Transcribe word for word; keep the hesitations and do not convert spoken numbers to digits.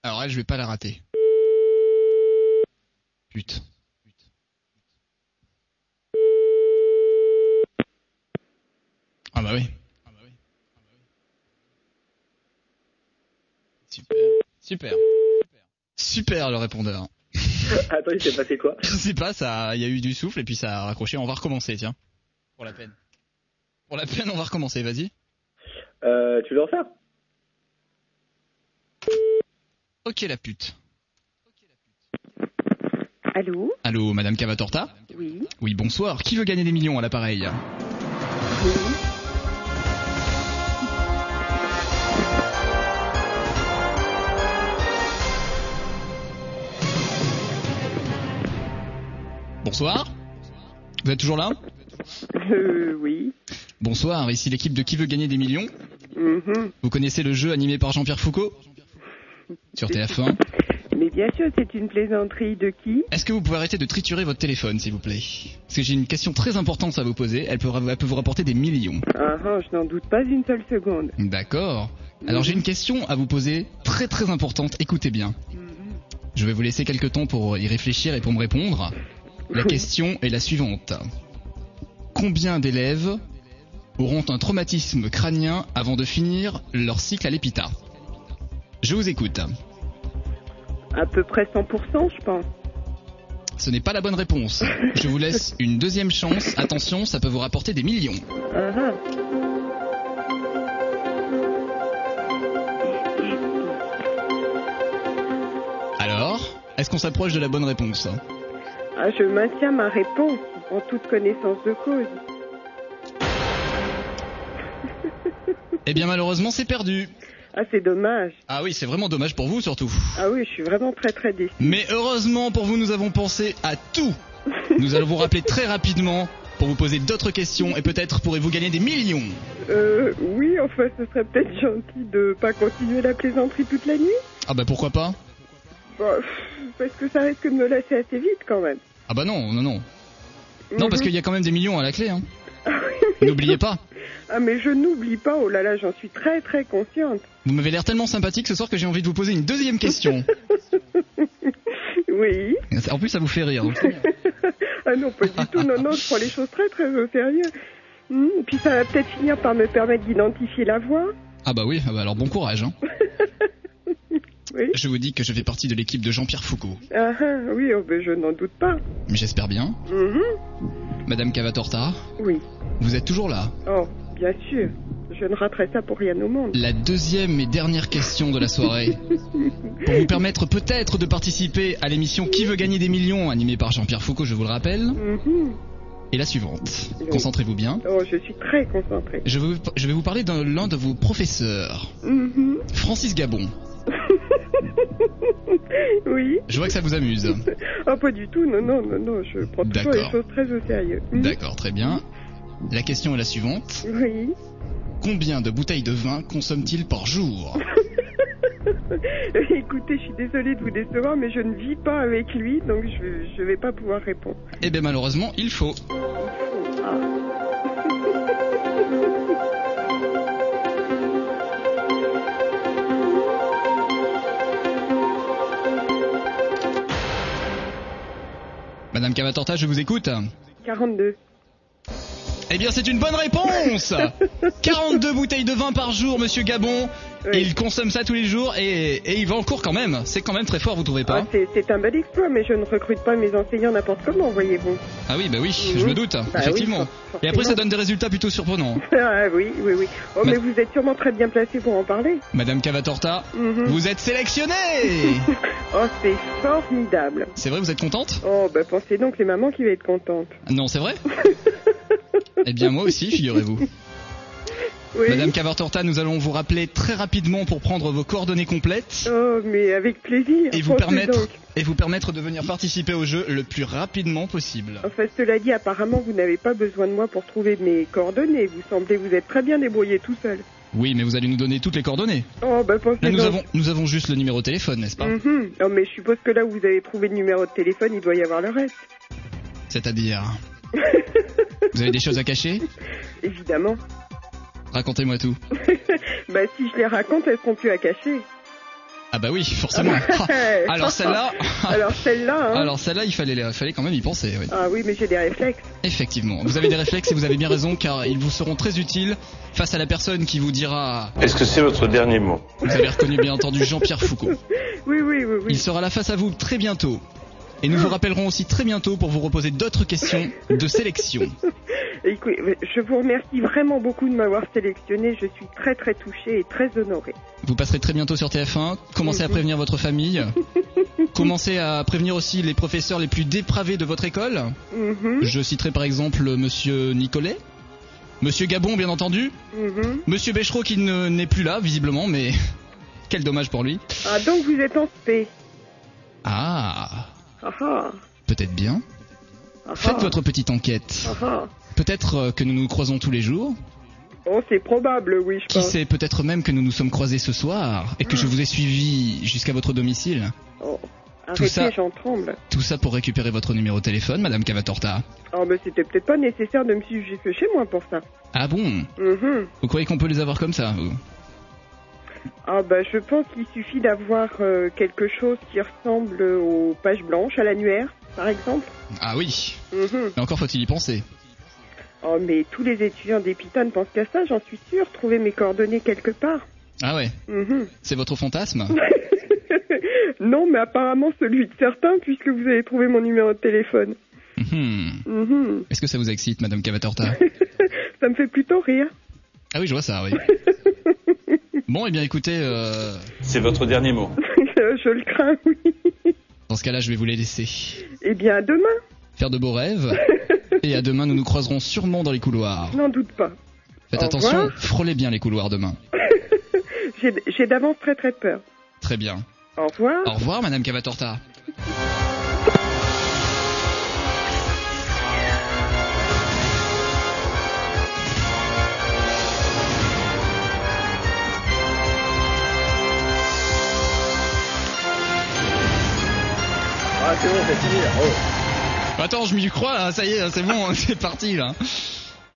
Alors elle, je vais pas la rater. Putain. Ah bah oui. Super. Super. Super le répondeur. Attends, il s'est passé quoi? Je sais pas, ça, il y a eu du souffle et puis ça a raccroché. On va recommencer, tiens. Pour la peine. Pour la peine, on va recommencer, vas-y. Euh, tu veux le refaire? Ok la pute. Allô? Allô, Madame Cavatorta? Oui. Oui, bonsoir. Qui veut gagner des millions à l'appareil? Oui. Bonsoir. Vous êtes toujours là? Euh, oui. Bonsoir, ici l'équipe de Qui veut gagner des millions. Mm-hmm. Vous connaissez le jeu animé par Jean-Pierre Foucault? Sur T F un. Mais bien sûr, c'est une plaisanterie de qui? Est-ce que vous pouvez arrêter de triturer votre téléphone, s'il vous plaît? Parce que j'ai une question très importante à vous poser. Elle peut, elle peut vous rapporter des millions. Ah ah, je n'en doute pas une seule seconde. D'accord. Alors j'ai une question à vous poser très très importante. Écoutez bien. Je vais vous laisser quelques temps pour y réfléchir et pour me répondre. La question est la suivante. Combien d'élèves auront un traumatisme crânien avant de finir leur cycle à l'EPITA? Je vous écoute. À peu près cent pour cent, je pense. Ce n'est pas la bonne réponse. Je vous laisse une deuxième chance. Attention, ça peut vous rapporter des millions. Ah ah. Alors, est-ce qu'on s'approche de la bonne réponse? Ah, je maintiens ma réponse en toute connaissance de cause. Eh bien malheureusement c'est perdu. Ah, c'est dommage. Ah oui, c'est vraiment dommage pour vous surtout. Ah oui, je suis vraiment très très déçue. Mais heureusement pour vous, nous avons pensé à tout. Nous allons vous rappeler très rapidement pour vous poser d'autres questions et peut-être pourrez-vous gagner des millions. Euh, oui, enfin, ce serait peut-être gentil de pas continuer la plaisanterie toute la nuit. Ah bah pourquoi pas? Bah, parce que ça risque de me lasser assez vite quand même. Ah bah non, non, non. Non, Mhm. parce qu'il y a quand même des millions à la clé, hein. Ah oui, mais- N'oubliez pas. Ah mais je n'oublie pas, oh là là, j'en suis très très consciente. Vous m'avez l'air tellement sympathique ce soir que j'ai envie de vous poser une deuxième question. Oui. En plus ça vous fait rire. Donc c'est bien. Ah non, pas du tout, non, non, je prends les choses très très au sérieux. Hum, puis ça va peut-être finir par me permettre d'identifier la voix. Ah bah oui, ah bah alors bon courage, hein. Oui. Je vous dis que je fais partie de l'équipe de Jean-Pierre Foucault. Ah ah, oui, oh, ben, je n'en doute pas. Mais j'espère bien. Mhm. Madame Cavatorta, Oui. vous êtes toujours là. Oh, bien sûr. Je ne raterai ça pour rien au monde. La deuxième et dernière question de la soirée. Pour vous permettre peut-être de participer à l'émission Qui veut gagner des millions, animée par Jean-Pierre Foucault, je vous le rappelle, Mhm. est la suivante. Oui. Concentrez-vous bien. Oh, je suis très concentrée. Je, veux- je vais vous parler d'un l'un de vos professeurs, Mhm. Francis Gabon. Oui. Je vois que ça vous amuse. Ah, pas du tout, non, non, non, non, je prends toujours D'accord. les choses très au sérieux. Mhm. D'accord, très bien. La question est la suivante. Oui. Combien de bouteilles de vin consomme-t-il par jour? Écoutez, je suis désolée de vous décevoir, mais je ne vis pas avec lui, donc je ne vais pas pouvoir répondre. Eh bien malheureusement, il faut. Ah. Madame Cavatorta, je vous écoute. quarante-deux. Eh bien, c'est une bonne réponse. quarante-deux bouteilles de vin par jour, monsieur Gabon. Oui. Et il consomme ça tous les jours et, et il va en cours quand même. C'est quand même très fort, vous trouvez Ah, pas? c'est, c'est un bel exploit, mais je ne recrute pas mes enseignants n'importe comment, voyez-vous. Ah oui, bah oui, Mhm. je me doute, Bah effectivement. oui, for- Et après, ça forcément. donne des résultats plutôt surprenants. Ah oui, oui, oui. Oh, Ma- mais vous êtes sûrement très bien placé pour en parler. Madame Cavatorta, Mhm. vous êtes sélectionnée. Oh, c'est formidable. C'est vrai, vous êtes contente? Oh, bah pensez donc les mamans qui va être contentes. Non, c'est vrai? Eh bien, moi aussi, figurez-vous. Oui. Madame Cavatorta, nous allons vous rappeler très rapidement pour prendre vos coordonnées complètes Oh, mais avec plaisir. et vous Pensez permettre donc. et vous permettre de venir participer au jeu le plus rapidement possible. Enfin, cela dit, apparemment, vous n'avez pas besoin de moi pour trouver mes coordonnées. Vous semblez vous être très bien débrouillé tout seul. Oui, mais vous allez nous donner toutes les coordonnées. Oh, bah pensez Là, nous donc. avons nous avons juste le numéro de téléphone, n'est-ce pas? Mhm. Oh, mais je suppose que là où vous avez trouvé le numéro de téléphone, il doit y avoir le reste. C'est-à-dire, vous avez des choses à cacher? Évidemment. Racontez-moi tout. Bah, si je les raconte, elles seront plus à cacher. Ah bah oui, forcément. Alors celle-là... Alors celle-là, hein. Alors celle-là, il fallait, il fallait quand même y penser, oui. Ah oui, mais j'ai des réflexes. Effectivement, vous avez des réflexes et vous avez bien raison car ils vous seront très utiles face à la personne qui vous dira... Est-ce que c'est votre dernier mot? Vous avez reconnu bien entendu Jean-Pierre Foucault. Oui, oui, oui, oui. Il sera là face à vous très bientôt. Et nous vous rappellerons aussi très bientôt pour vous reposer d'autres questions de sélection. Écoute, je vous remercie vraiment beaucoup de m'avoir sélectionné. Je suis très très touchée et très honorée. Vous passerez très bientôt sur T F un. Commencez à prévenir votre famille. Commencez à prévenir aussi les professeurs les plus dépravés de votre école. Mm-hmm. Je citerai par exemple Monsieur Nicolet, Monsieur Gabon bien entendu, mm-hmm. Monsieur Béchereau qui ne, n'est plus là visiblement, mais quel dommage pour lui. Ah, donc vous êtes en spé. Ah, Ah ah. peut-être bien. Ah, Faites ah. votre petite enquête. Ah ah. Peut-être euh, que nous nous croisons tous les jours. Oh, c'est probable, oui, je Qui pense. sait, peut-être même que nous nous sommes croisés ce soir et que je vous ai suivi jusqu'à votre domicile. Oh. Tout Arrêtez, ça- j'en tremble. Tout ça pour récupérer votre numéro de téléphone, Madame Cavatorta. Oh, mais c'était peut-être pas nécessaire de me suivre jusque chez moi pour ça. Ah bon? Mhm. Vous croyez qu'on peut les avoir comme ça, vous? Ah bah je pense qu'il suffit d'avoir euh, quelque chose qui ressemble aux pages blanches, à l'annuaire, par exemple. Ah oui. Mhm. Mais encore faut-il y penser. Oh, mais tous les étudiants d'Épitane pensent qu'à ça, j'en suis sûre. Trouver mes coordonnées quelque part. Ah ouais. Mhm. C'est votre fantasme? Non, mais apparemment celui de certains, puisque vous avez trouvé mon numéro de téléphone. Mhm. Mhm. Est-ce que ça vous excite, Madame Cavatorta? Ça me fait plutôt rire. Ah oui, je vois ça, oui. Bon, eh bien écoutez, euh, C'est votre dernier mot. Je le crains, oui. dans ce cas-là, je vais vous les laisser. Eh bien, à demain. Faire de beaux rêves. Et à demain, nous nous croiserons sûrement dans les couloirs. N'en doute pas. Faites Au attention, revoir. frôlez bien les couloirs demain. J'ai j'ai d'avance très très peur. Très bien. Au revoir. Au revoir, Madame Cavatorta. Ah, c'est bon, c'est fini là. Oh. Attends, je m'y crois, là, ça y est, c'est bon, c'est parti là.